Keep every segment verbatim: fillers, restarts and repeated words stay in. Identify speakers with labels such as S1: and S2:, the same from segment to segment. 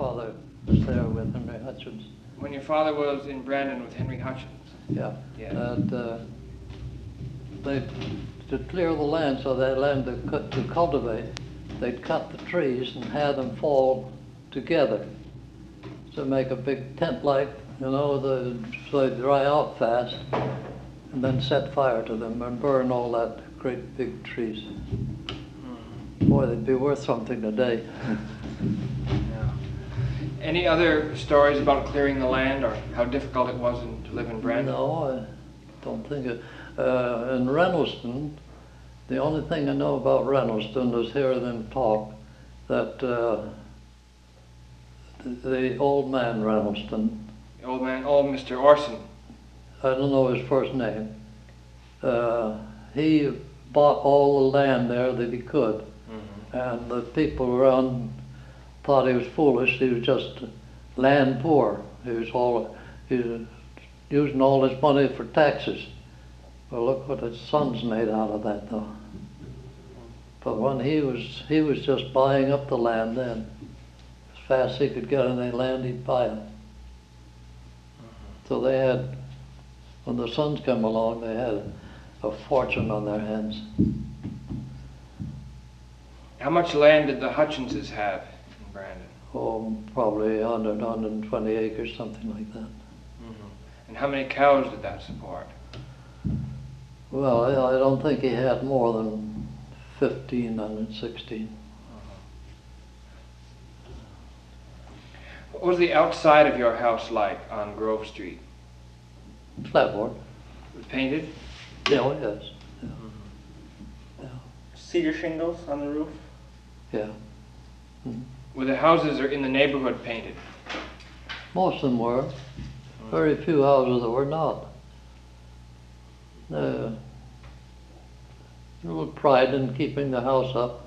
S1: grandfather was there with Henry Hutchins.
S2: When your father was in Brandon with Henry Hutchins?
S1: Yeah.
S2: Yeah.
S1: And uh, they, to clear the land so they had land to, cut, to cultivate, they'd cut the trees and have them fall together to make a big tent-like, you know, the, so they dry out fast, and then set fire to them and burn all that great big trees. Mm. Boy, they'd be worth something today.
S2: Yeah. Any other stories about clearing the land or how difficult it was in, to live in Brandon?
S1: No, I don't think it. Uh, in Reynoldston, the only thing I know about Reynoldston is hear them talk that uh, the, the old man Reynoldston,
S2: The old man, oh, Mister Orson.
S1: I don't know his first name, uh, he bought all the land there that he could. Mm-hmm. And the people around thought he was foolish. He was just land poor. He was all, he was using all his money for taxes. Well, look what his son's made out of that, though. But when he was, he was just buying up the land then. As fast as he could get any land, he'd buy it. So they had, when the sons came along, they had a fortune on their hands.
S2: How much land did the Hutchinses have in Brandon?
S1: Oh, probably one hundred, one hundred twenty acres, something like that.
S2: Mm-hmm. And how many cows did that support?
S1: Well, I, I don't think he had more than fifteen, one hundred sixteen.
S2: What was the outside of your house like on Grove Street?
S1: Flatboard.
S2: Was it painted?
S1: Yeah, oh, yes. Yeah.
S2: Mm-hmm.
S1: Yeah.
S3: Cedar shingles on the roof?
S1: Yeah. Mm-hmm.
S2: Were the houses in the neighborhood painted?
S1: Most of them were. Very few houses that were not. Uh, a little pride in keeping the house up.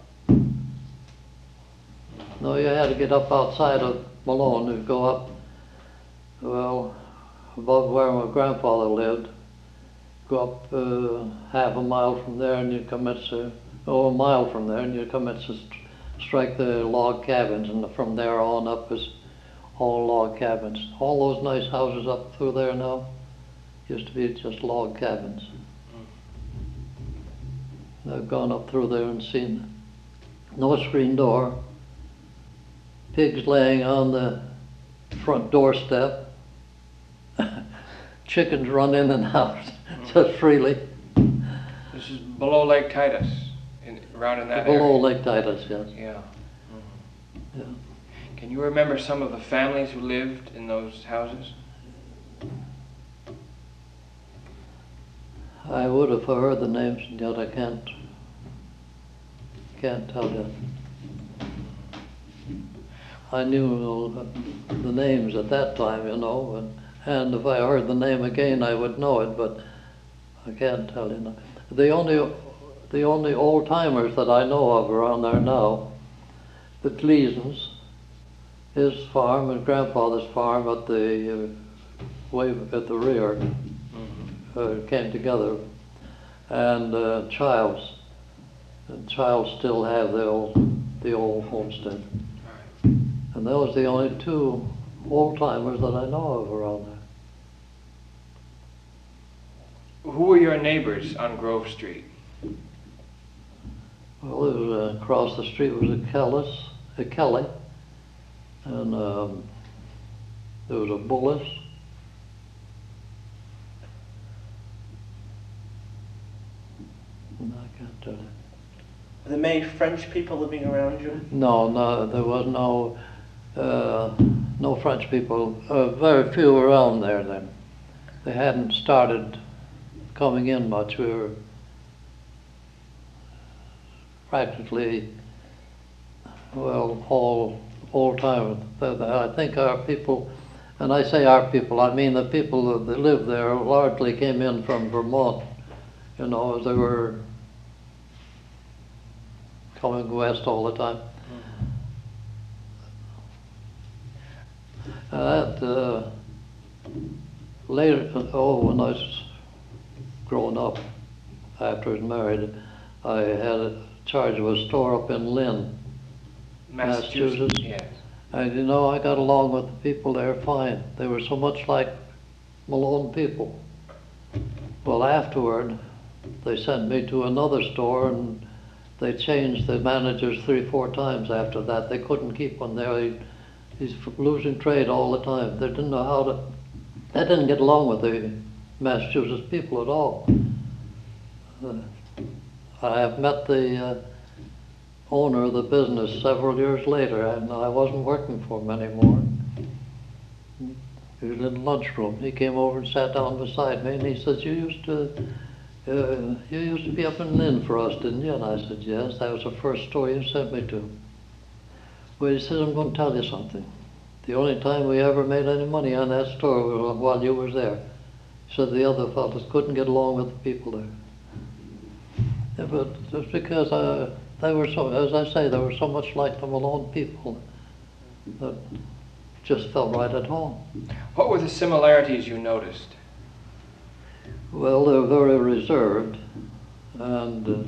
S1: No, you had to get up outside of Malone and go up, well, above where my grandfather lived. Go up uh, half a mile from there and you come at, uh, oh, a mile from there and you come at, st strike the log cabins, and from there on up is all log cabins. All those nice houses up through there now used to be just log cabins. I've gone up through there and seen no screen door, pigs laying on the front doorstep, chickens run in and out just freely.
S2: This is below Lake Titus, in, around in that
S1: Below
S2: area.
S1: Lake Titus, yes.
S2: Yeah. Mm-hmm.
S1: Yeah.
S2: Can you remember some of the families who lived in those houses?
S1: I would if I heard the names, and yet I can't, can't tell you. I knew the names at that time, you know, and, and if I heard the name again, I would know it, but I can't tell you now. The only, the only old timers that I know of around there now, the Gleasons, his farm and grandfather's farm at the uh, way at the rear. Uh, came together, and uh, Childs, and Childs still have the old, the old homestead, and those are the only two old timers that I know of around there.
S2: Who were your neighbors on Grove Street?
S1: Well, it was, uh, across the street was a Kellis, a Kelly, and um, there was a Bullis. I can't tell you.
S3: Were there many French people living around you?
S1: No, no, there was no, uh, no French people. Uh, very few around there then. They hadn't started coming in much. We were practically, well, all old time. I think our people, and I say our people, I mean the people that lived there largely came in from Vermont. You know, they were coming west all the time. Mm-hmm. uh, that, uh, later, oh, when I was growing up, after I was married, I had a charge of a store up in Lynn,
S2: Massachusetts.
S1: Massachusetts.
S2: Yes.
S1: And you know, I got along with the people there fine. They were so much like Malone people. Well, afterward, they sent me to another store, and they changed the managers three, four times after that. They couldn't keep one there. He, he's losing trade all the time. They didn't know how to, they didn't get along with the Massachusetts people at all. Uh, I have met the uh, owner of the business several years later, and I wasn't working for him anymore. He was in the lunchroom. He came over and sat down beside me, and he says, you used to uh, you used to be up in Lynn for us, didn't you? And I said, yes, that was the first store you sent me to. Well, he said, I'm going to tell you something. The only time we ever made any money on that store was while you was there. He said the other fellows couldn't get along with the people there. Yeah, but just because I, they were so, as I say, they were so much like the Malone people that just felt right at home.
S2: What were the similarities you noticed?
S1: Well, they're very reserved, and uh,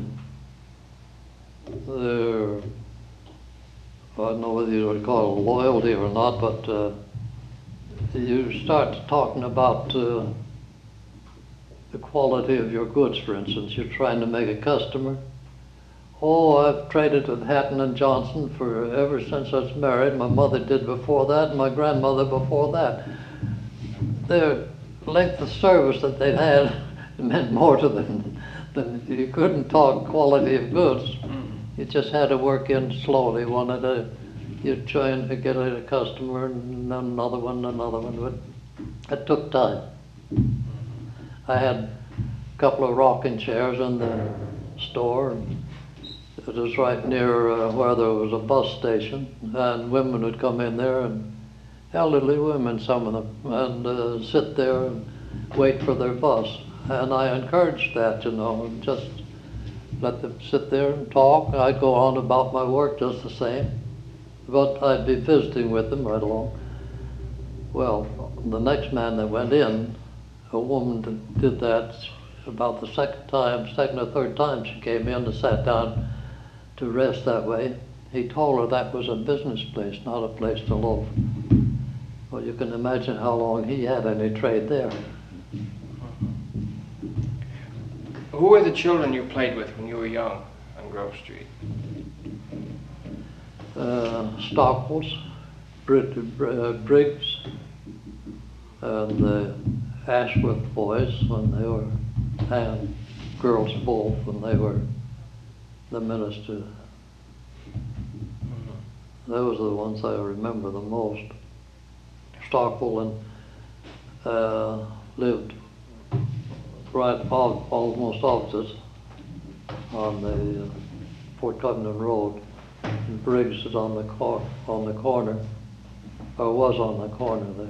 S1: they're, I don't know whether you would call it loyalty or not, but uh, you start talking about uh, the quality of your goods, for instance. You're trying to make a customer. Oh, I've traded with Hatton and Johnson for ever since I was married. My mother did before that, and my grandmother before that. Their length of service that they'd had meant more to them than you couldn't talk quality of goods. You just had to work in slowly, one at a, you're trying to get a customer, and then another one, another one, but it took time. I had a couple of rocking chairs in the store. And it was right near uh, where there was a bus station, and women would come in there, and elderly women, some of them, and uh, sit there and wait for their bus. And I encouraged that, you know, and just let them sit there and talk. I'd go on about my work just the same, but I'd be visiting with them right along. Well, the next man that went in, a woman did that about the second time, second or third time she came in and sat down to rest that way. He told her that was a business place, not a place to loaf. Well, you can imagine how long he had any trade there.
S2: Who were the children you played with when you were young on Grove Street?
S1: Uh, Stockwells, Brit, uh, Briggs, and the Ashworth boys when they were, and girls both when they were the minister. Those are the ones I remember the most. Stockwell and uh, lived right off, almost opposite on the uh, Fort Covington Road. And Briggs is on the cor on the corner, or was on the corner there.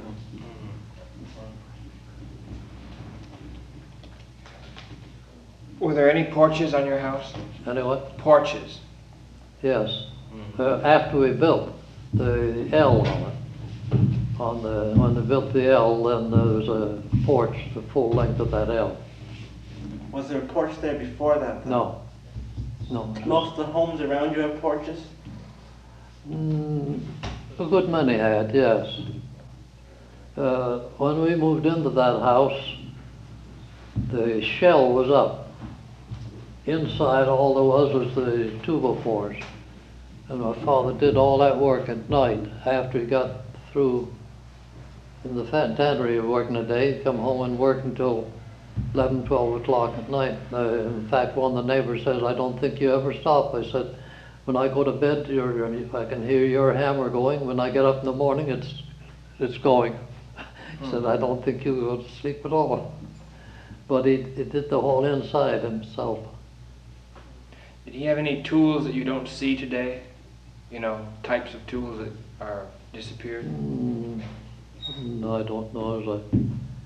S2: Were there any porches on your house?
S1: Anyway,
S2: Porches.
S1: yes. Uh, after we built the L on it, on the when they built the L, then there was a porch the full length of that L.
S3: Was there a porch there before that? Then?
S1: No, no.
S3: Most of the homes around you have porches?
S1: Mm, a good many had, yes. Uh, when we moved into that house, the shell was up. Inside, all there was was the two by fours. And my father did all that work at night. After he got through in the tannery of working a day, he'd come home and work until eleven, twelve o'clock at night. Uh, in fact, one of the neighbors says, I don't think you ever stop. I said, when I go to bed, you're, I can hear your hammer going. When I get up in the morning, it's, it's going. He said, I don't think you go to sleep at all. But he, he did the whole inside himself.
S2: Did he have any tools that you don't see today? You know, types of tools that are disappeared?
S1: Mm, no, I don't know. It's like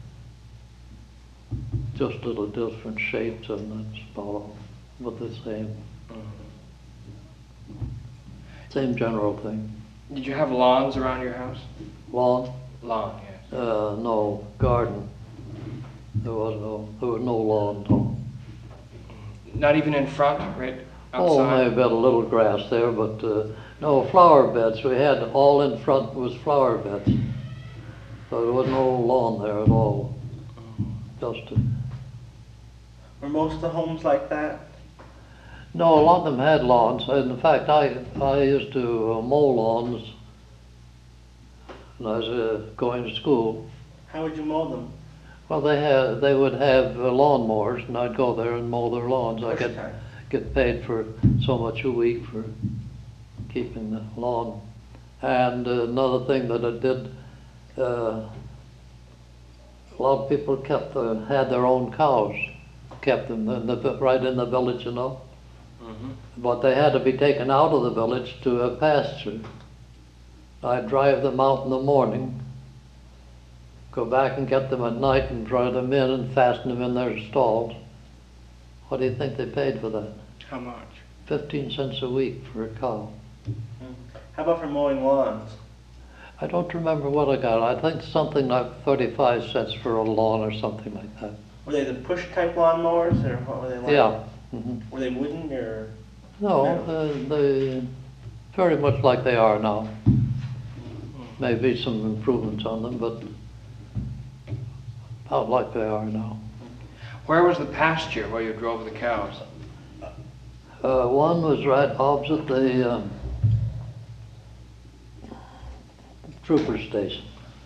S1: just little different shapes, and that's about all. But the same,
S2: Mm-hmm.
S1: same general thing.
S2: Did you have lawns around your house?
S1: Lawn?
S2: Lawn, yes.
S1: Uh, no. Garden. There was no. There was no lawn at all.
S2: Not even in front, right outside?
S1: Oh, maybe a little grass there, but uh, No, flower beds. We had all in front was flower beds. So there was no lawn there at all. Just a,
S3: Were most of the homes like that?
S1: no, a lot of them had lawns. In fact, I I used to uh, mow lawns when I was uh, going to school.
S3: How would you mow them?
S1: Well, they had they would have uh, lawn mowers, and I'd go there and mow their lawns. I
S3: Push
S1: get
S3: time.
S1: get paid for so much a week for keeping the lawn. And uh, another thing that I did, uh, a lot of people kept the, had their own cows, kept them in the, right in the village, you know.
S2: Mm-hmm.
S1: But they had to be taken out of the village to a pasture. I'd drive them out in the morning, go back and get them at night and drive them in and fasten them in their stalls. What do you think they paid for that?
S2: How much?
S1: Fifteen cents a week for a cow.
S3: How about for mowing lawns?
S1: I don't remember what I got. I think something like thirty-five cents for a lawn or something like that.
S3: Were they the push type lawn mowers or what were they like?
S1: Yeah. hmm
S3: Were they wooden or?
S1: No,
S3: Metal.
S1: uh, they very much like they are now. Maybe some improvements on them, but about like they are now.
S2: Where was the pasture where you drove the cows?
S1: Uh, one was right opposite the um, trooper station.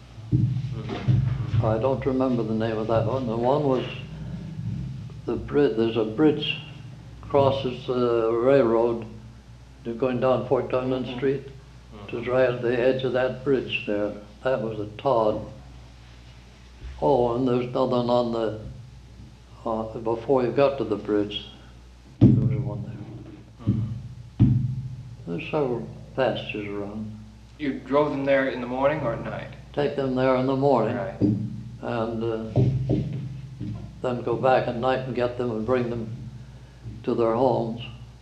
S1: I don't remember the name of that one. The one was the bridge. There's a bridge crosses the railroad. You're going down Fort Duncan Street. It was right at the edge of that bridge there. That was a Todd. Oh, and there's another one on the uh, before you got to the bridge. There was one there. There's several pastures around.
S2: You drove them there in the morning or at night?
S1: Take them there in the morning.
S2: Right.
S1: And uh, then go back at night and get them and bring them to their homes.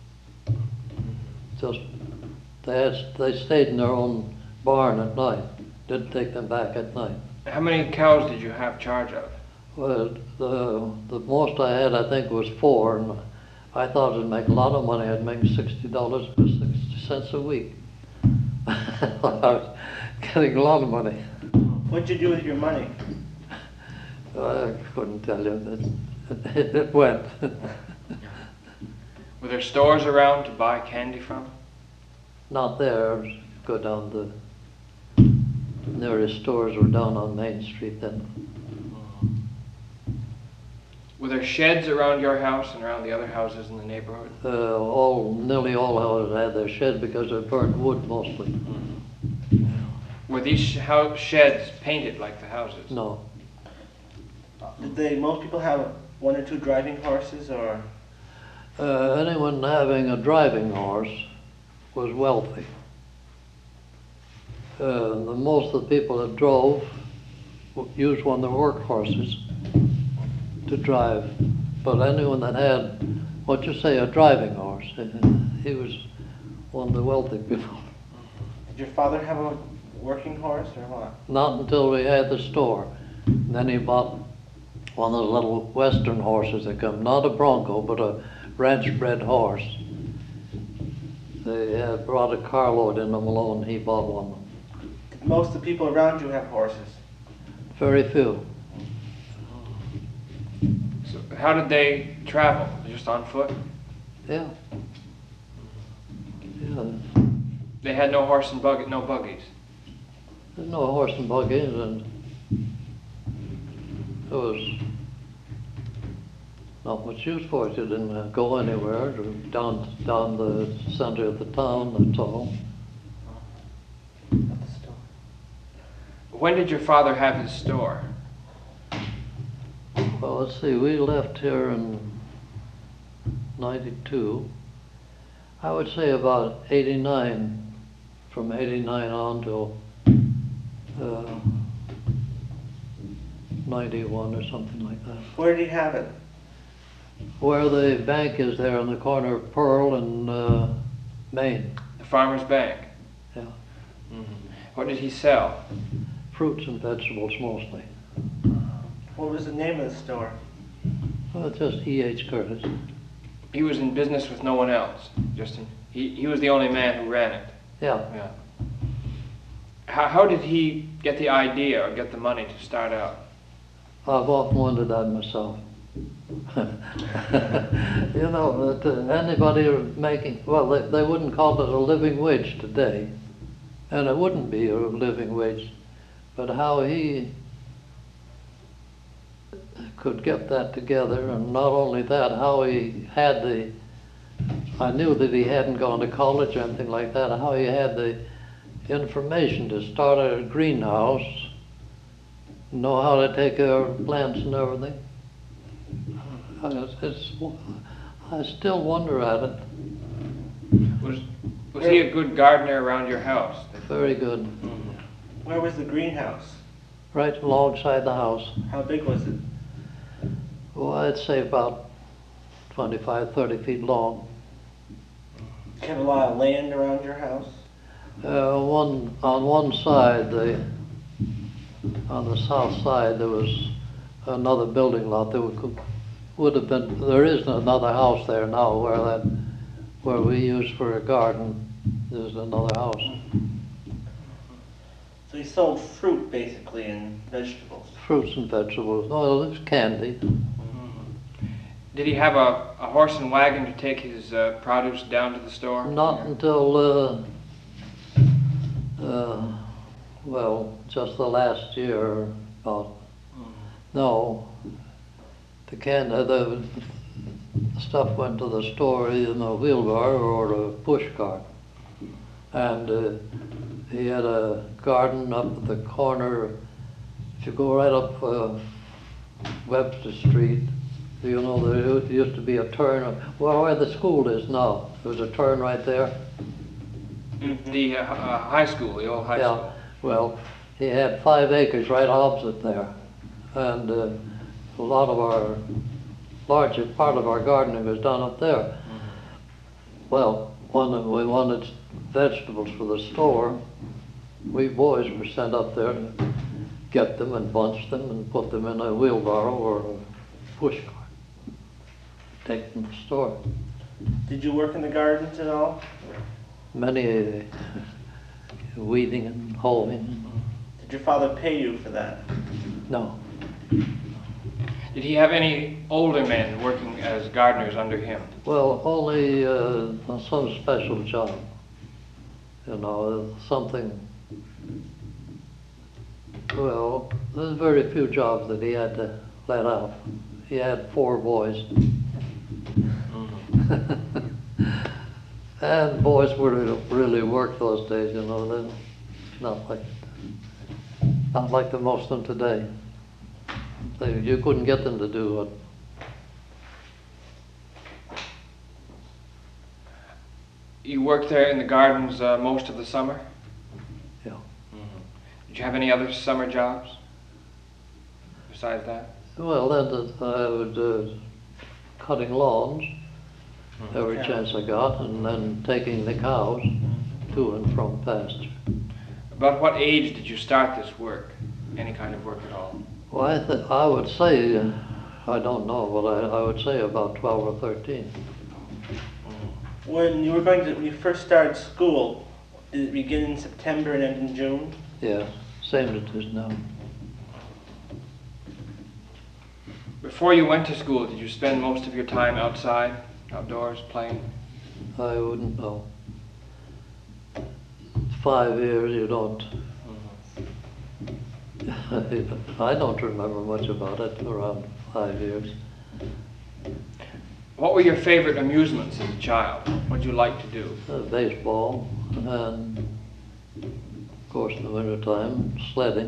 S1: Just they had, they stayed in their own barn at night. Didn't take them back at night.
S2: How many cows did you have charge of?
S1: Well, the the most I had I think was four, and I thought I'd make a lot of money. I'd make sixty dollars or sixty cents a week. I was getting a lot of money.
S3: What'd you do with your money?
S1: I couldn't tell you. It, it went.
S2: Were there stores around to buy candy from?
S1: Not there. Go down the nearest stores were down on Main Street then.
S2: Were there sheds around your house and around the other houses in the neighborhood?
S1: Uh, all nearly all houses had their shed because they burned wood mostly.
S2: Were these sh- house sheds painted like the houses?
S1: No,
S3: Did they, most people have one or two driving horses or?
S1: uh, anyone having a driving horse was wealthy. Uh, the most of the people that drove w- used one of their work horses to drive, but anyone that had, what you say, a driving horse, uh, he was one of the wealthy people.
S3: Did your father have a working horse or what?
S1: Not until we had the store. And then he bought one of those little western horses that come, not a bronco, but a ranch-bred horse. They had brought a carload in them alone, he bought one.
S3: Did most of the people around you have horses?
S1: Very few.
S2: So how did they travel? Just on foot?
S1: Yeah. Yeah.
S2: They had no horse and buggy, no buggies.
S1: There's no horse and buggies, and there was not much use for it. You didn't uh, go anywhere, or down down the center of the town, that's all.
S3: At the store.
S2: When did your father have his store?
S1: Well, let's see, we left here in ninety-two. I would say about eighty-nine, from eighty-nine on till uh, ninety-one or something like that.
S3: Where did he have it?
S1: Where the bank is there on the corner of Pearl and uh, Main.
S2: The Farmer's Bank.
S1: Yeah.
S2: Mm-hmm. What did he sell?
S1: Fruits and vegetables mostly.
S3: What was the name of the store?
S1: Well, just E H Curtis.
S2: He was in business with no one else. Just in, he, he was the only man who ran it.
S1: Yeah.
S2: Yeah. How, how did he get the idea or get the money to start out?
S1: I've often wondered that myself. You know, that uh, anybody making, well, they, they wouldn't call it a living wage today, and it wouldn't be a living wage, but how he could get that together, and not only that, how he had the, I knew that he hadn't gone to college or anything like that, how he had the information to start a greenhouse, know how to take care of plants and everything. Uh, It's, it's, I still wonder at it.
S2: Was, was he a good gardener around your house?
S1: Very good.
S3: Where was the greenhouse?
S1: Right alongside the house.
S3: How big was it?
S1: Well, I'd say about twenty-five, thirty feet long.
S3: Did you have a lot of land around your house?
S1: Uh, one, on one side, the, on the south side, there was another building lot. There would, would have been, there is another house there now where that, where we use for a garden, there's another house.
S3: So he sold fruit basically and vegetables.
S1: Fruits and vegetables, well, it's candy.
S2: Did he have a, a horse and wagon to take his uh, produce down to the store?
S1: Not until, uh, uh, well, just the last year, about, no, the can, uh, the stuff went to the store either in a wheelbarrow or a push cart. And uh, he had a garden up at the corner. If you go right up uh, Webster Street, you know, there used to be a turn, well, where the school is now, there was a turn right there.
S2: The uh, uh, high school, the old high
S1: Yeah,
S2: school.
S1: well, he had five acres right opposite there. And uh, a lot of our, larger part of our gardening was done up there.
S2: Mm-hmm.
S1: Well, when we wanted vegetables for the store, we boys were sent up there to get them and bunch them and put them in a wheelbarrow or a push cart. Take them to the store.
S3: Did you work in the gardens at all?
S1: Many uh, weeding and hoeing.
S3: Did your father pay you for that?
S1: No,
S2: Did he have any older men working as gardeners under him?
S1: well, only uh, on some special job. You know, something. Well, there's very few jobs that he had to let out. He had four boys. And boys were really worked those days, you know. They're not like not like the most of them today. They, you couldn't get them to do it.
S2: You worked there in the gardens uh, most of the summer?
S1: Yeah.
S2: Did you have any other summer jobs besides that?
S1: Well, then uh, I was uh, cutting lawns every
S3: Yeah.
S1: chance I got, and then taking the cows to and from pasture.
S2: About what age did you start this work? Any kind of work at all?
S1: Well, I, th- I would say, uh, I don't know, but I, I would say about twelve or thirteen.
S3: When you were going to, when you first started school, did it begin in September and end in June?
S1: Yeah, same as it is now.
S2: Before you went to school, did you spend most of your time outside, outdoors, playing?
S1: I wouldn't know. Five years, you don't. I don't remember much about it, around five years.
S2: What were your favorite amusements as a child? What did you like to do?
S1: Uh, baseball, and of course in the wintertime, sledding.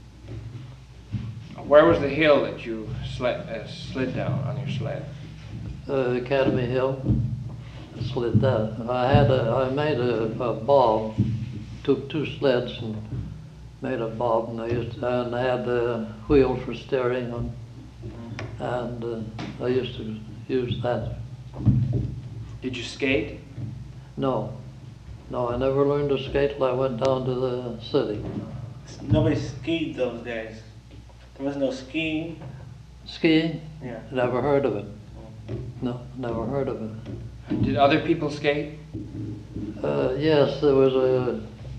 S2: Where was the hill that you sled, uh, slid down on your sled?
S1: Uh, Academy Hill, slid that. I had a, I made a, a bob, took two sleds and made a bob, and I used to, and I had the wheel for steering on, and uh, I used to use that.
S2: Did you skate?
S1: No, no, I never learned to skate till I went down to the city.
S3: Nobody skied those days. There was no skiing.
S1: Skiing?
S3: Yeah.
S1: Never heard of it. No, never heard of it.
S2: Did other people skate?
S1: Uh, yes, there was a,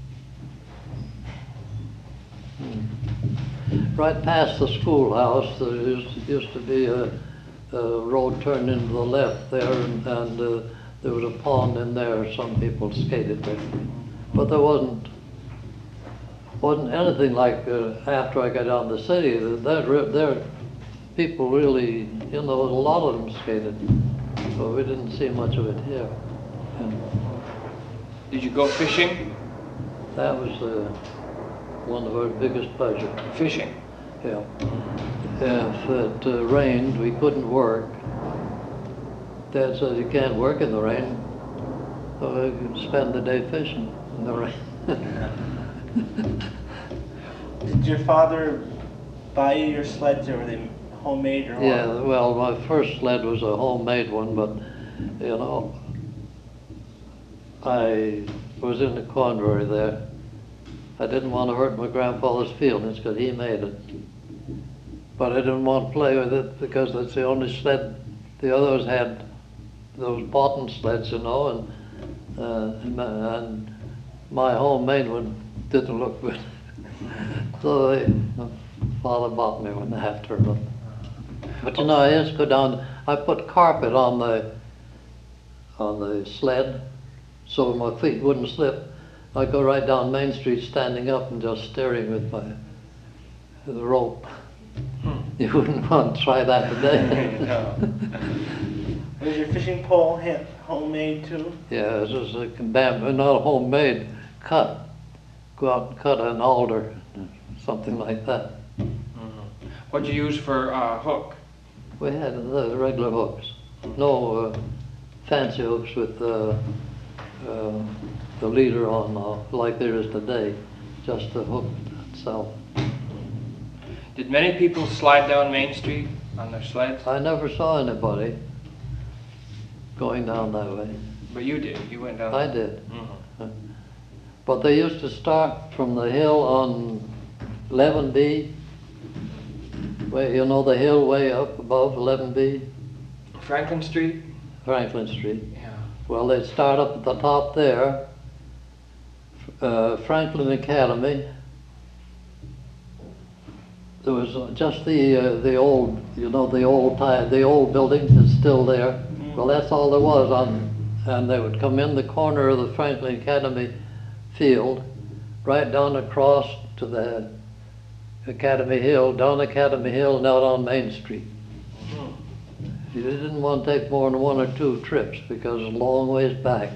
S1: hmm, right past the schoolhouse, there used, used to be a, a road turned into the left there, and, and uh, there was a pond in there. Some people skated there, but there wasn't wasn't anything like uh, after I got down to the city. There, there, people really, you know, a lot of them skated, but we didn't see much of it here. And
S2: Did you go fishing?
S1: that was uh, one of our biggest pleasures.
S2: Fishing.
S1: Yeah. If it uh, rained, we couldn't work. Dad said, you can't work in the rain. So we could spend the day fishing in the rain.
S3: Did your father buy you your sleds, or were they homemade or what?
S1: Yeah, well, my first sled was a homemade one, but, you know, I was in the cornbury there. I didn't want to hurt my grandfather's feelings because he made it. But I didn't want to play with it because that's the only sled. The others had those bottom sleds, you know, and, uh, and, my, and my homemade one didn't look good. So they, my father bought me one after. But, but you know, I used to go down, I put carpet on the, on the sled so my feet wouldn't slip. I'd go right down Main Street standing up and just staring with my the rope.
S2: Hmm.
S1: You wouldn't want to try that today.
S2: No.
S3: Was your fishing pole hand, homemade too?
S1: Yeah, it was a bamboo, not homemade, cut. Go out and cut an alder, something like that.
S2: Mm-hmm. What'd you use for uh, hook?
S1: We had the regular hooks, no uh, fancy hooks with uh, uh, the leader on uh, like there is today, just the hook itself.
S2: Did many people slide down Main Street on their sleds?
S1: I never saw anybody going down that way.
S2: But you did. You went down.
S1: I did.
S2: Mm-hmm.
S1: But they used to start from the hill on eleven B, way, you know, the hill way up above eleven B,
S2: Franklin Street?
S1: Franklin Street.
S2: Yeah.
S1: Well, they'd start up at the top there, uh, Franklin Academy. There was uh, just the uh, the old, you know, the old time, the old building is still there.
S3: Mm.
S1: Well, that's all there was on, and they would come in the corner of the Franklin Academy field, right down across to the Academy Hill, down Academy Hill and out on Main Street. You didn't want to take more than one or two trips because it's a long ways back.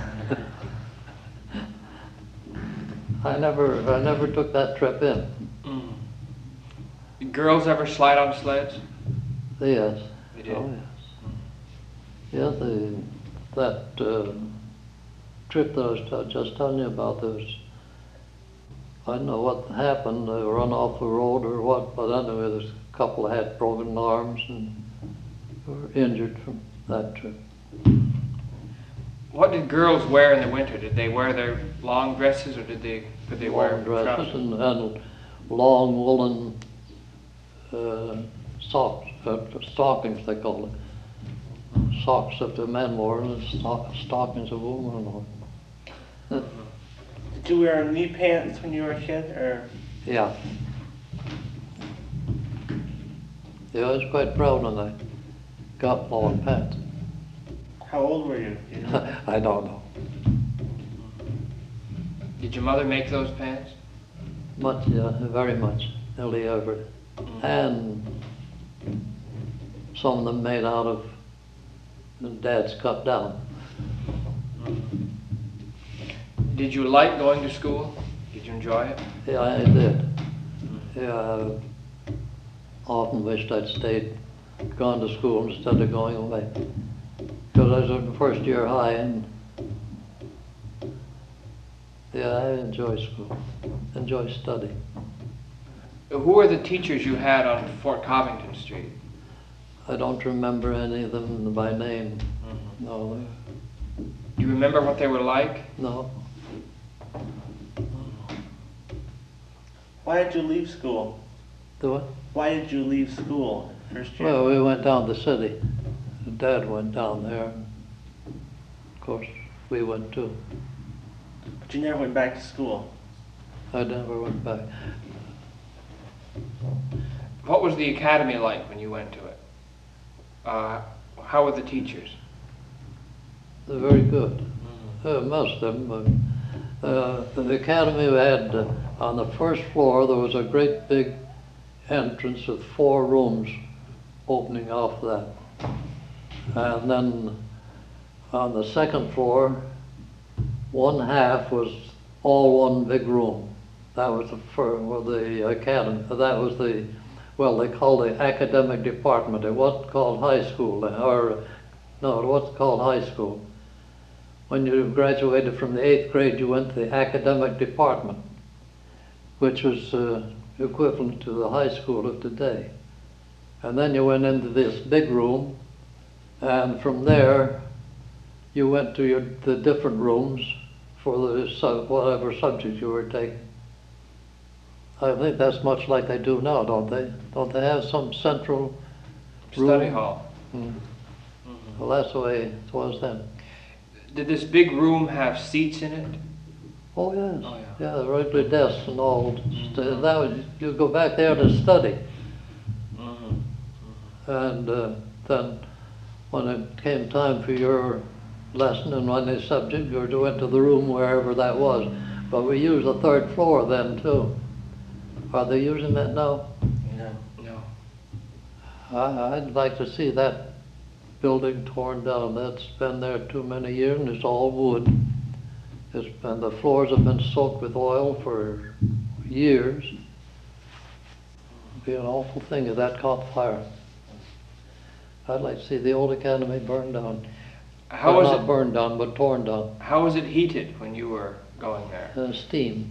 S1: I never, I never took that trip in.
S2: Mm. Did girls ever slide on sleds?
S1: Yes.
S2: They did?
S1: Oh, yes. Yeah, the, that uh, trip that I was t- just telling you about, there was, I don't know what happened, they run off the road or what, but anyway, there's a couple had broken arms and were injured from that trip.
S2: What did girls wear in the winter? Did they wear their long dresses, or did they could they wear
S1: Long dresses
S2: trousers?
S1: and, and long woolen uh, socks, uh, stockings they call it. Socks that the men wore and stock, stockings of women wore.
S3: Did you wear knee pants when you were a kid, or?
S1: Yeah. Yeah, I was quite proud when I got long pants.
S3: How old were you? Do you know?
S1: I don't know.
S2: Did your mother make those pants?
S1: Much, yeah, very much, nearly ever. And some of them made out of Dad's cut down.
S2: Did you like going to school? Did you enjoy it?
S1: Yeah, I did. Yeah, I often wished I'd stayed, gone to school instead of going away. Because I was in first year high, and yeah, I enjoy school, enjoy study.
S2: Who were the teachers you had on Fort Covington Street?
S1: I don't remember any of them by name. No,
S2: Do you remember what they were like?
S1: no.
S3: Why did you leave school?
S1: Do what?
S3: Why did you leave school first year?
S1: Well, we went down the city. Dad went down there. course, we went too.
S3: But you never went back to school.
S1: I never went back.
S2: What was the academy like when you went to it? Uh, how were the teachers?
S1: They're very good. Uh, most of them. But, uh, the academy we had, uh, on the first floor, there was a great big entrance with four rooms opening off that. And then on the second floor, one half was all one big room. That was the first, well, the academy, that was the, well, they called the academic department. It wasn't called high school, or, no, it wasn't called high school. When you graduated from the eighth grade, you went to the academic department, which was uh, equivalent to the high school of today. And then you went into this big room, and from there, you went to your, the different rooms for the sub, whatever subject you were taking. I think that's much like they do now, don't they? Don't they have some central room?
S2: Study hall.
S1: Mm.
S2: Mm-hmm.
S1: Well, that's the way it was then.
S2: Did this big room have seats in it?
S1: Oh yes,
S2: Oh,
S1: yeah, the regular desks and all. Mm-hmm. That was, you go back there to study. Mm-hmm. And uh, then when it came time for your lesson and on this subject, you were to enter the room wherever that was. But we used the third floor then too. Are they using that now?
S3: No.
S2: No.
S1: I, I'd like to see that building torn down. That's been there too many years, and it's all wood. It's been, the floors have been soaked with oil for years. It'd be an awful thing if that caught fire. I'd like to see the old academy burned down.
S2: How
S1: Well,
S2: was
S1: not
S2: it?
S1: burned down, but torn down.
S2: How was it heated when you were going there?
S1: Uh, steam.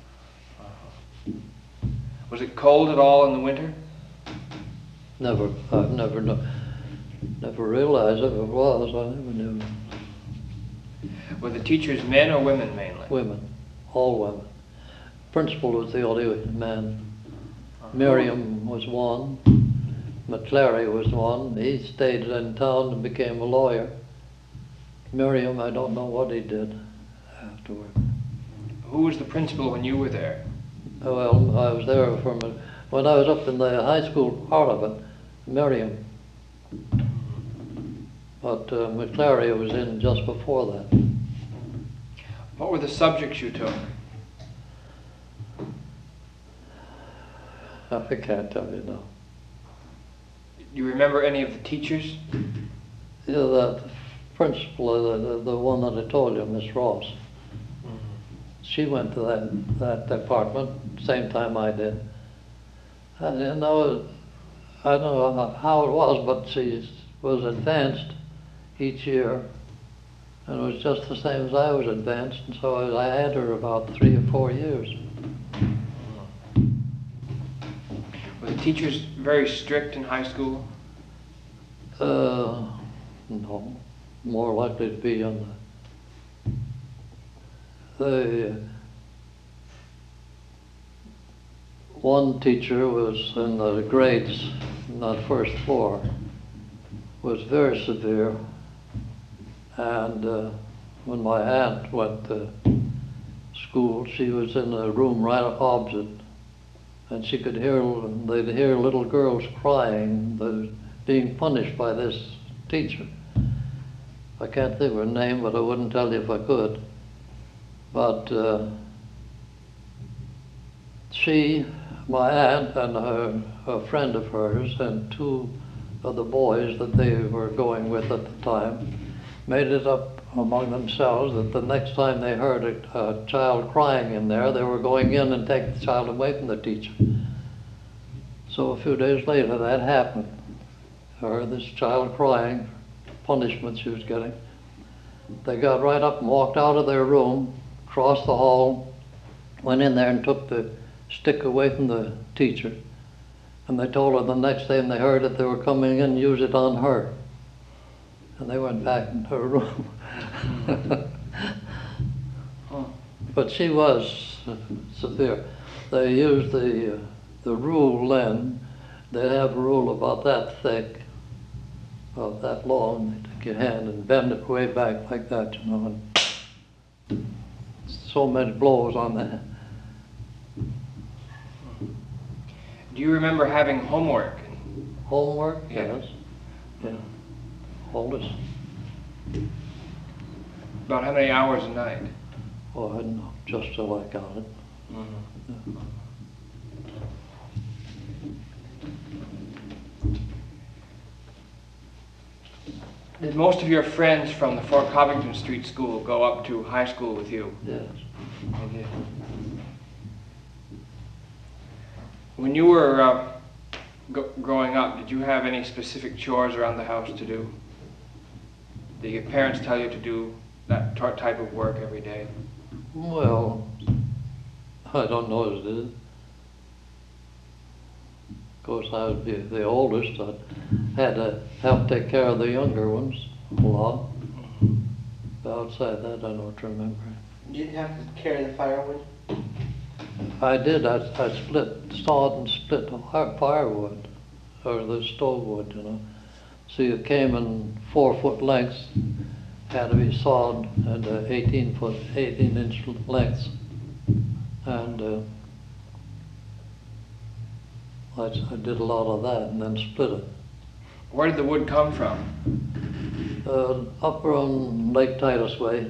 S2: Was it cold at all in the winter?
S1: Never, I've never known, never realized if it was. I never knew.
S2: Were the teachers men or women mainly?
S1: Women, all women. Principal was the only man. Miriam was one. McClary was one. He stayed in town and became a lawyer. Miriam, I don't know what he did afterward.
S2: Who was the principal when you were there?
S1: Well, I was there from, a, when I was up in the high school part of it, Miriam. But uh, McClary was in just before that.
S2: What were the subjects you took?
S1: I can't tell you now.
S2: Do you remember any of the teachers?
S1: Yeah, the principal, the, the, the one that I told you, Miss Ross. She went to that, that department same time I did. And you know, I don't know how it was, but she was advanced each year. And it was just the same as I was advanced, and so I had her about three or four years.
S2: Were the teachers very strict in high school?
S1: Uh, no, more likely to be on the, the one teacher was in the grades on the first floor, was very severe. And uh, when my aunt went to school, she was in a room right opposite, and she could hear, they'd hear little girls crying, the, being punished by this teacher. I can't think of her name, but I wouldn't tell you if I could. But uh, she, my aunt, and her, a friend of hers, and two of the boys that they were going with at the time, made it up among themselves that the next time they heard a, a child crying in there, they were going in and take the child away from the teacher. So a few days later that happened. I heard this child crying, punishment she was getting. They got right up and walked out of their room, crossed the hall, went in there and took the stick away from the teacher. And they told her the next time they heard it, they were coming in and use it on her. And they went back into her room. But she was severe. They used the, uh, the rule then. They have a rule about that thick, about that long. your hand and bend it way back like that, you know, and so many blows on that.
S2: Do you remember having homework?
S1: Homework,
S2: Yeah.
S1: yes. Yeah. Oldest,
S2: About how many hours a night?
S1: oh, I don't know, just till I got it.
S2: Mm-hmm. Did most of your friends from the Fort Covington Street School go up to high school with you?
S1: Yes.
S2: They did. When you were uh, g growing up, did you have any specific chores around the house to do? Did your parents tell you to do that t- type of work every day?
S1: Well, I don't know as it is. Of course, I was the, the oldest. I had to help take care of the younger ones a lot. But outside that, I don't remember.
S3: You didn't have to carry the firewood?
S1: I did. I, I split, sawed and split the fi- firewood, or the stove wood, you know. So it came in four foot lengths, had to be sawed at uh, eighteen foot, eighteen inch lengths. And uh, I, I did a lot of that and then split it.
S2: Where did the wood come from?
S1: Uh, up around Lake Titus Way.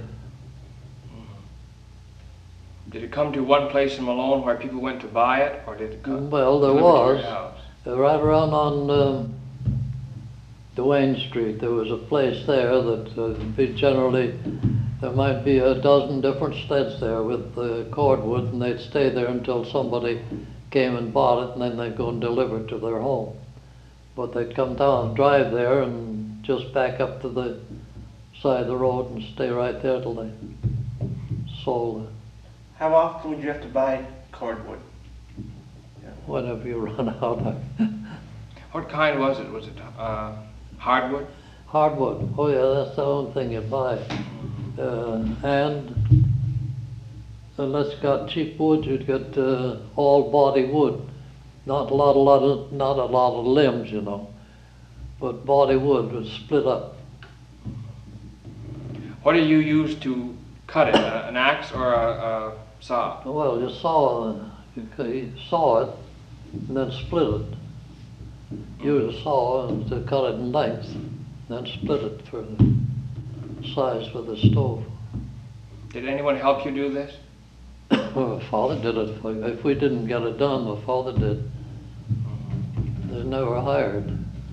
S2: Did it come to one place in Malone where people went to buy it, or did it come?
S1: Well, there
S2: delivered to your
S1: was.
S2: house?
S1: Uh, right around on um, Duane Street, there was a place there that uh, be generally, there might be a dozen different sleds there with uh, cordwood, and they'd stay there until somebody came and bought it, and then they'd go and deliver it to their home. But they'd come down and drive there and just back up to the side of the road and stay right there till they sold it.
S3: How often would you have to buy cordwood?
S1: Whenever you run out of
S2: What kind was it? Was it uh, hardwood?
S1: hardwood. Oh yeah, that's the only thing you buy. Uh, and unless you got cheap wood, you'd get uh, all body wood. Not a lot, a lot of, not a lot of limbs, you know, but body wood was split up.
S2: What do you use to cut it? Uh, an axe or a, a saw?
S1: Well, you saw, you c- you saw it and then split it. Use a saw to cut it in length, then split it for the size for the stove.
S2: Did anyone help you do this?
S1: Well, my father did it. If we- If we didn't get it done, my father did. They never hired.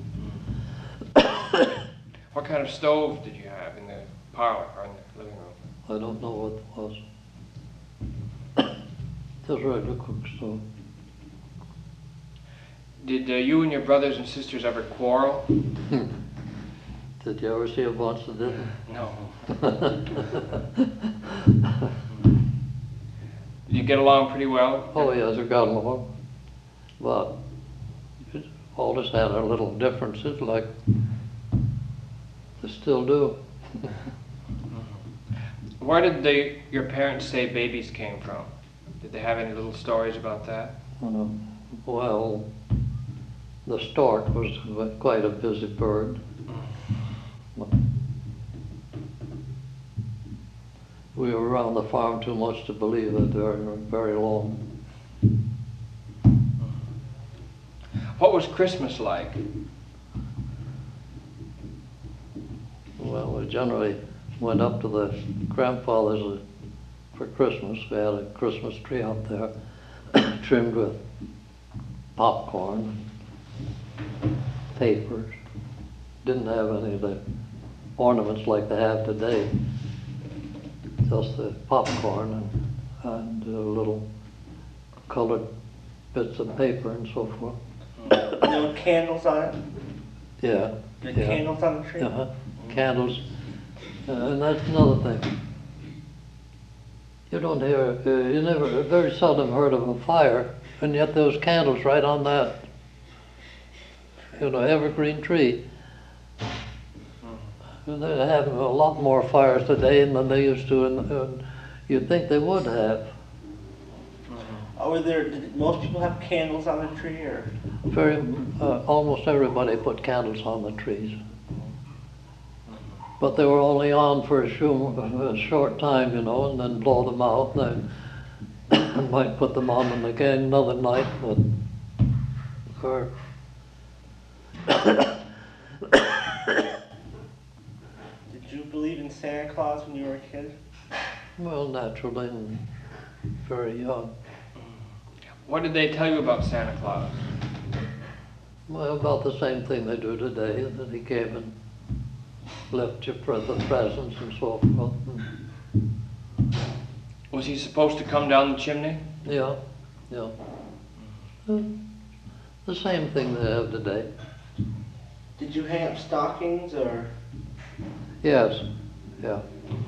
S2: What kind of stove did you have in the parlor or in the living room?
S1: I don't know what it was. Just regular cook stove.
S2: Did uh, you and your brothers and sisters ever quarrel?
S1: Did you ever see a bunch that didn't?
S2: No. Did you get along pretty well?
S1: Oh yes, we got along. But it always had our little differences, like they still do.
S2: Where did they, your parents say babies came from? Did they have any little stories about that?
S1: Uh, well, the stork was quite a busy bird. We were around the farm too much to believe it very, very long.
S2: What was Christmas like?
S1: Well, we generally went up to the grandfather's for Christmas. We had a Christmas tree up there trimmed with popcorn, papers. Didn't have any of the ornaments like they have today. Just the popcorn and, and uh, little colored bits of paper and so forth.
S3: There were candles on it?
S1: Yeah.
S3: The
S1: yeah.
S3: candles on the tree?
S1: Uh-huh. Candles. Uh, and that's another thing. You don't hear, uh, you never, very seldom heard of a fire, and yet those candles right on that, you know, evergreen tree. They're having a lot more fires today than they used to, and, and you'd think they would have.
S3: Oh, were there, did most people have candles on the tree, or?
S1: Very, uh, almost everybody put candles on the trees. But they were only on for a, short, a short time, you know, and then blow them out. And I might put them on them again another night, but or
S3: Did you believe in Santa Claus when you were a kid?
S1: well, naturally and very young.
S2: What did they tell you about Santa Claus?
S1: Well, about the same thing they do today, that he came and left you pre- the presents and so forth. And
S2: Was he supposed to come down the chimney?
S1: yeah, yeah. Uh, The same thing they have today.
S3: Did you hang up stockings or?
S1: Yes, yeah.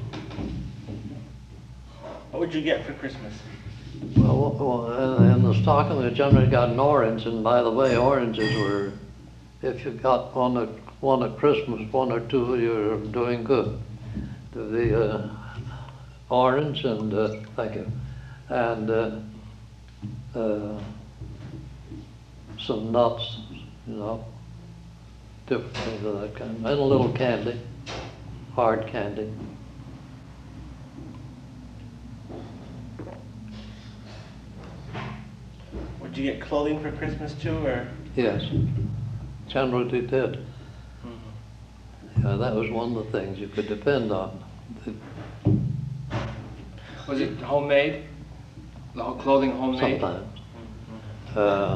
S3: What would you get for Christmas?
S1: Well, well, in in the stocking, they generally got an orange, and by the way, oranges were, if you got one at, one at Christmas, one or two, you're doing good. The, the uh, orange and, uh, thank you, and uh, uh, some nuts, you know, different things of that kind, and a little candy, hard candy.
S3: Would you get clothing for Christmas too, or?
S1: Yes, generally did. Yeah, that was one of the things you could depend on. The-
S2: Was it homemade? The whole clothing homemade?
S1: Sometimes. Uh,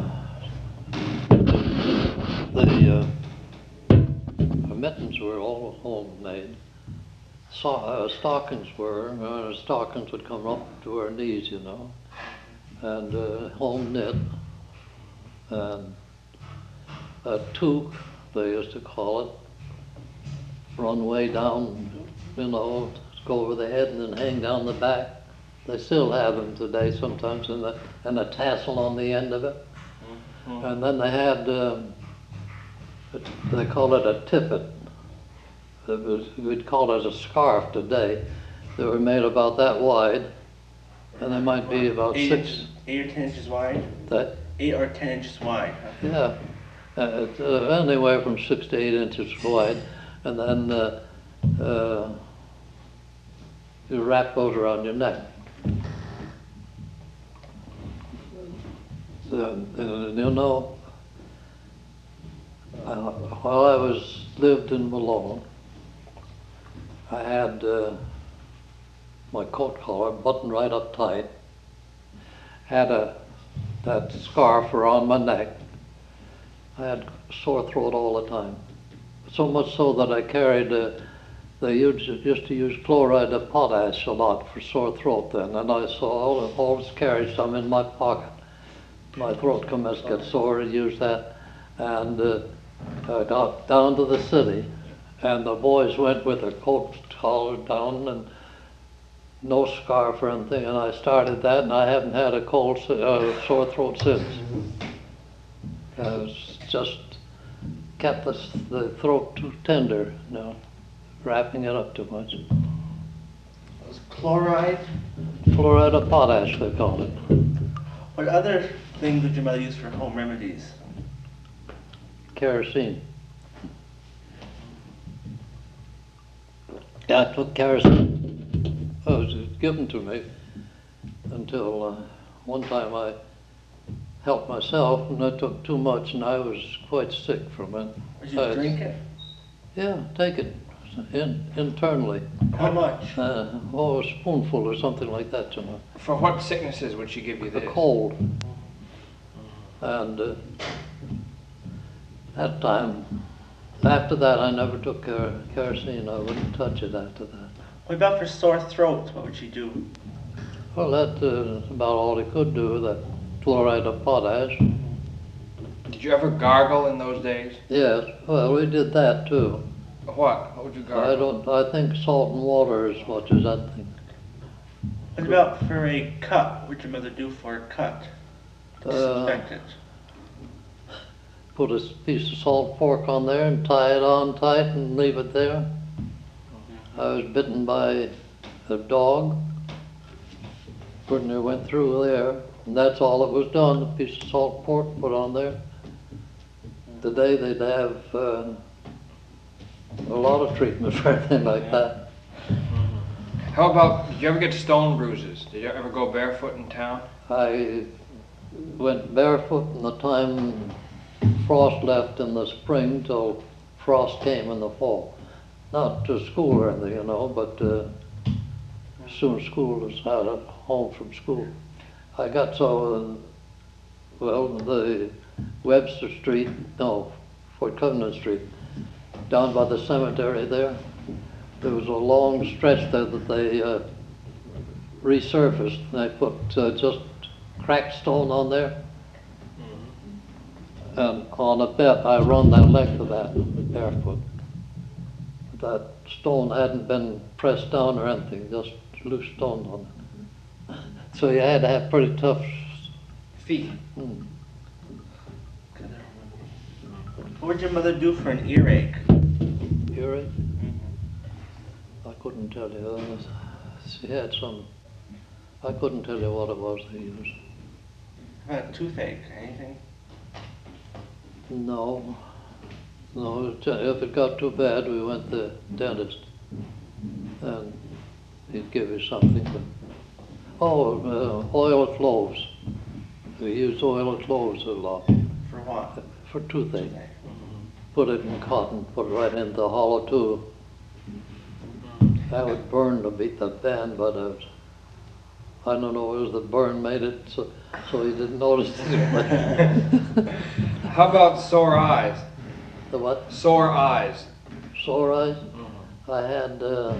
S1: the uh, mittens were all homemade. So, uh, stockings were, uh, stockings would come up to our knees, you know, and uh, home knit, and a toque, they used to call it, run way down, you know, go over the head and then hang down the back. They still have them today sometimes, and a, and a tassel on the end of it.
S2: Mm-hmm.
S1: And then they had, um, they call it a tippet. It was, we'd call it a scarf today. They were made about that wide, and they might be about
S3: eight
S1: six.
S3: Inches, eight or ten inches wide?
S1: That,
S3: Eight or ten inches wide, huh?
S1: yeah, uh, it's, uh, anywhere from six to eight inches wide, and then uh, uh, you wrap those around your neck. So, and, you know, uh, while I was lived in Malone, I had uh, my coat collar buttoned right up tight, had a that scarf around my neck. I had sore throat all the time, so much so that I carried. Uh, they used, used to use chloride of potash a lot for sore throat then, and I saw always carried some in my pocket. My throat commenced to get sore, I used that, and uh, I got down to the city, and the boys went with their coat collar down and no scarf or anything, and I started that, and I haven't had a cold, uh, sore throat since. Uh, it's just kept the, the throat too tender, you know, wrapping it up too much.
S3: Was chloride?
S1: Fluoride of potash, they call it.
S3: What other things would your mother use for home remedies?
S1: Kerosene. Yeah, I took kerosene. Oh, it was given to me until uh, one time I helped myself and I took too much and I was quite sick from it.
S3: Would you
S1: Uh,
S3: drink it?
S1: Yeah, take it in, internally.
S3: How much?
S1: Uh, oh, a spoonful or something like that, you know.
S2: For what sicknesses would she give you
S1: A
S2: this?
S1: cold. And uh, that time, after that, I never took ker- kerosene. I wouldn't touch it after that.
S3: What about for sore throat? What would she do?
S1: Well, that's uh, about all he could do, that chloride of potash.
S2: Did you ever gargle in those days?
S1: Yes, well, we did that too.
S2: What? What would you gargle?
S1: I don't, I think salt and water as much as that thing.
S3: What about for a cut? What would your mother do for a cut?
S1: Uh,
S3: Disinfect it.
S1: Put a piece of salt pork on there and tie it on tight and leave it there. I was bitten by a dog. Pretty near went through there, and that's all that was done. A piece of salt pork put on there. Today they'd have uh, a lot of treatment for anything like
S3: Yeah.
S1: that.
S2: How about, did you ever get stone bruises? Did you ever go barefoot in town?
S1: I went barefoot in the time frost left in the spring till frost came in the fall. Not to school or anything, you know, but uh, soon school was out at home from school. I got so, uh, well, the Webster Street, no, Fort Covenant Street, down by the cemetery there, there was a long stretch there that they uh, resurfaced. They put uh, just cracked stone on there. And on a bet, I run that length of that barefoot. That stone hadn't been pressed down or anything, just loose stone on it. So you had to have pretty tough.
S2: Feet.
S1: Hmm.
S3: What would your mother do for an earache?
S1: Earache? I couldn't tell you. Uh, She had some, I couldn't tell you what it was they used.
S3: How about toothache? Anything?
S1: No, no, it- if it got too bad, we went to the dentist. And he'd give you something, but, oh, uh, oil of cloves. We used oil of cloves a lot
S3: For what?
S1: for toothache.
S3: Toothache.
S1: Put it in cotton, put it right into the hollow tube. That would burn to beat the band, but uh, I don't know, it was the burn made it, so, so he didn't notice it.
S2: How about sore eyes?
S1: The what?
S2: Sore eyes.
S1: Sore eyes? I had, uh,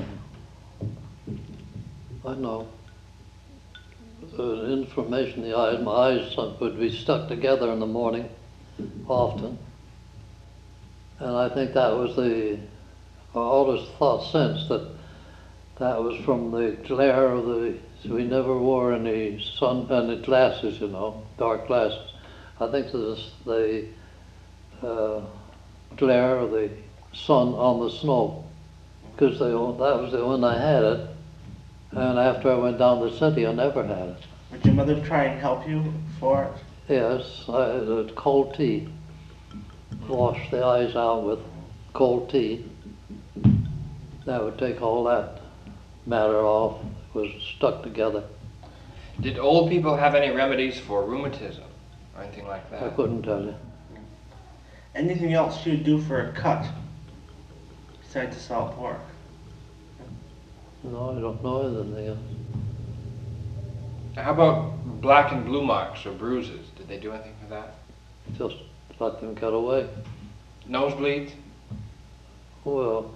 S1: I know, uh, inflammation in the eyes. My eyes would be stuck together in the morning, often. And I think that was the, I always thought since that that was from the glare of the, so we never wore any sun, any glasses, you know, dark glasses. I think this, the uh, glare of the sun on the snow, because they, that was the when I had it, and after I went down to the city, I never had it.
S3: Would your mother try and help you for it?
S1: Yes, I had a cold tea. Wash the eyes out with cold tea. That would take all that matter off. It was stuck together.
S2: Did old people have any remedies for rheumatism or anything like
S1: I
S2: that?
S1: couldn't tell you.
S3: Anything else you'd do for a cut besides the salt pork?
S1: No, I don't know anything else.
S2: How about black and blue marks or bruises? Did they do anything for that?
S1: Just let them get away.
S2: Nosebleeds?
S1: Well,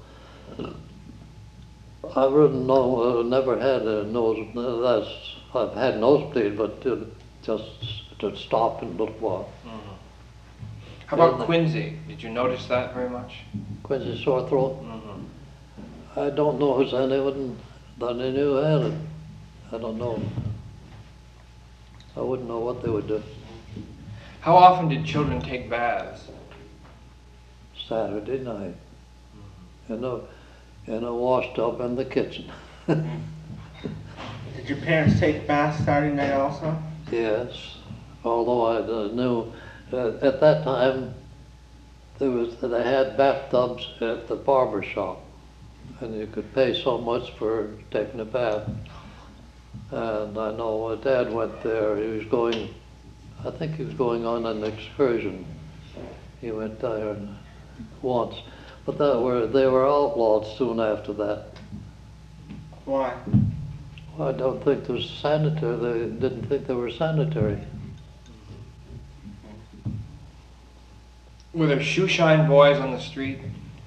S1: I wouldn't know, uh, never had a nose, that's, I've had nosebleed, but uh, just to stop and look while.
S2: How about quinsy? Did you notice that very much?
S1: Quincy sore throat?
S2: Mm-hmm.
S1: I don't know if anyone that I knew had it. I don't know. I wouldn't know what they would do.
S2: How often did children take baths?
S1: Saturday night. In a, in a wash tub in the kitchen.
S3: Did your parents take baths Saturday night also?
S1: Yes, although I uh, knew, uh, at that time, there was, they had bathtubs at the barber shop, and you could pay so much for taking a bath. And I know my dad went there, he was going, I think he was going on an excursion. He went there once, but that were, they were outlawed soon after that.
S3: Why?
S1: I don't think there was sanitary, they didn't think they were sanitary.
S2: Were there shoe shine boys on the street?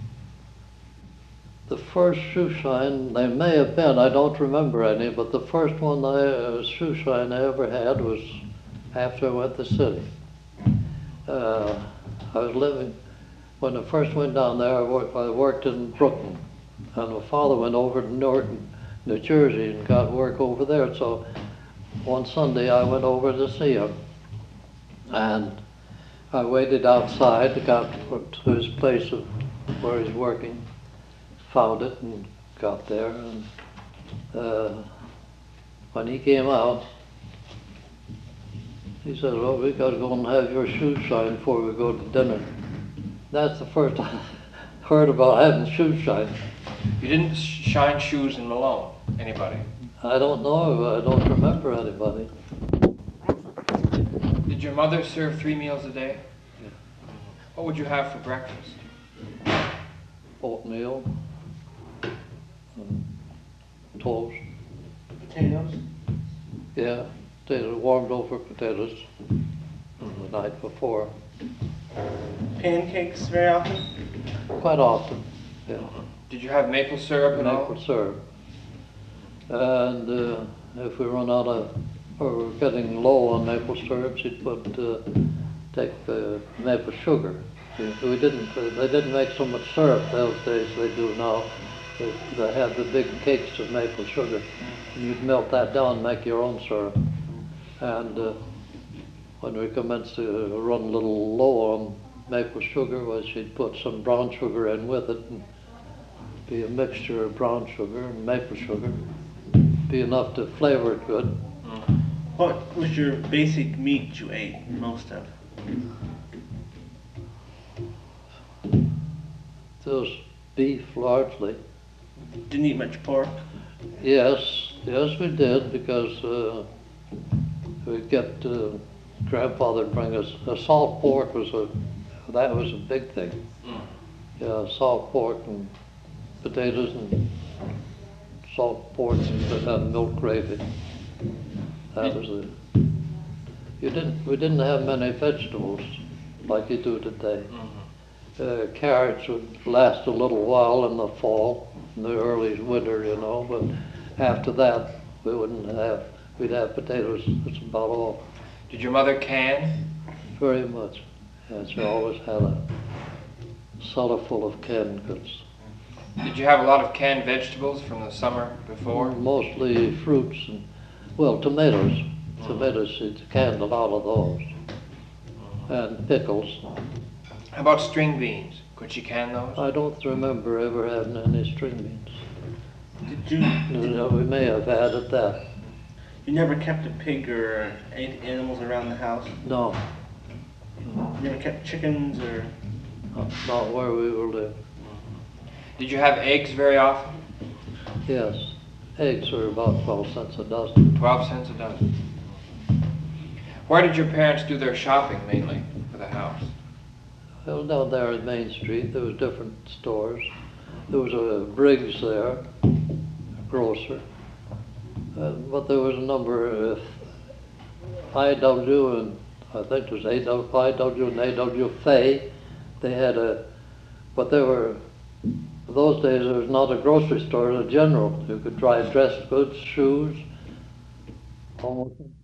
S1: The first shoe shine, they may have been, I don't remember any, but the first one I, uh, shoe shine I ever had was after I went to the city. Uh, I was living, when I first went down there, I worked, I worked in Brooklyn, and my father went over to Norton, New Jersey, and got work over there, so one Sunday I went over to see him, and I waited outside, got to his place of where he's working, found it and got there, and uh, when he came out, he said, well, we gotta go and have your shoes shined before we go to dinner. That's the first I heard about having shoes shined.
S2: You didn't sh- shine shoes in Malone, anybody?
S1: I don't know, I don't remember anybody.
S2: Did your mother serve three meals a day?
S1: Yeah.
S2: What would you have for breakfast?
S1: Oatmeal, and toast,
S3: Potatoes?
S1: yeah, potatoes, warmed over potatoes the night before,
S3: Pancakes very often?
S1: quite often, yeah.
S2: Did you have maple syrup at all?
S1: Maple syrup. And uh, if we run out of, or we're getting low on maple syrup, she'd put, uh, take uh, maple sugar. See, We didn't, uh, they didn't make so much syrup those days they do now. They, they had the big cakes of maple sugar. And you'd melt that down and make your own syrup. And uh, when we commenced to run a little low on maple sugar, well, she'd put some brown sugar in with it. And be a mixture of brown sugar and maple sugar. Be enough to flavor it good.
S3: What was your basic meat you ate most of?
S1: It was beef largely.
S3: Didn't eat much pork?
S1: Yes, yes we did, because uh, we'd get, uh, grandfather would bring us, a salt pork was a, that was a big thing. Yeah, salt pork and potatoes and salt pork and uh, milk gravy. That was it. You didn't, we didn't have many vegetables like you do today. Uh, carrots would last a little while in the fall, in the early winter, you know, but after that, we wouldn't have, we'd have potatoes, that's about all.
S2: Did your mother can?
S1: Very much. Yeah, she always had a cellar full of canned goods.
S2: Did you have a lot of canned vegetables from the summer before?
S1: Mostly fruits and, well, tomatoes. Tomatoes, she canned a lot of those. And pickles.
S2: How about string beans? Could she can those?
S1: I don't remember ever having any string beans.
S3: Did you,
S1: You know, we may have added that.
S3: you never kept a pig or any animals around the house?
S1: No,
S3: You never kept chickens or?
S1: not not where we were living.
S2: Did you have eggs very often?
S1: Yes, eggs were about twelve cents a dozen.
S2: Twelve cents a dozen. Where did your parents do their shopping mainly for the house?
S1: Well, down there at Main Street, there was different stores. There was a Briggs there, a grocer. Uh, but there was a number of I W and I think it was A W, I W and A W Fay. They had a, but they were, in those days there was not a grocery store, it was a general. You could try dress goods, shoes, almost